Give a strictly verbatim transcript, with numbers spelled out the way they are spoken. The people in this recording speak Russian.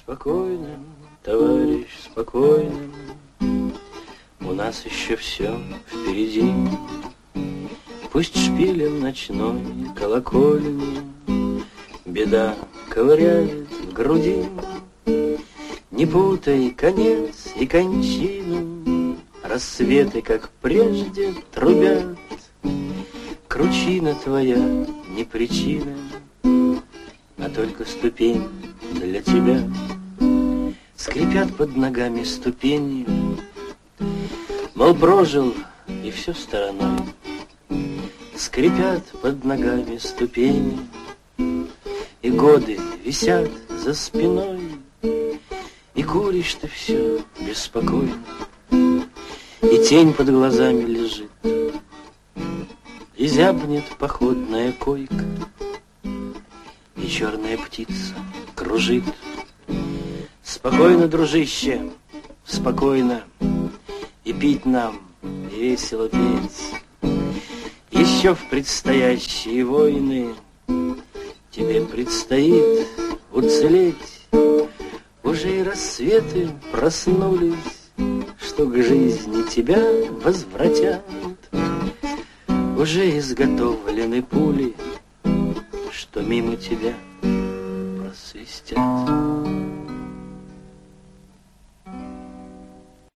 Спокойно, товарищ, спокойно, у нас еще все впереди. Пусть шпилем ночной колокольни беда ковыряет в груди. Не путай конец и кончину, рассветы, как прежде, трубят. Кручина твоя не причина, а только ступень для тебя. Скрипят под ногами ступени, мол, прожил и все стороной. Скрипят под ногами ступени, и годы висят за спиной. И куришь ты все беспокойно, и тень под глазами лежит, и зябнет походная койка, и черная птица кружит. Спокойно, дружище, спокойно, и пить нам, и весело петь. Еще в предстоящие войны тебе предстоит уцелеть. Уже и рассветы проснулись, что к жизни тебя возвратят. Уже изготовлены пули, что мимо тебя просвистят.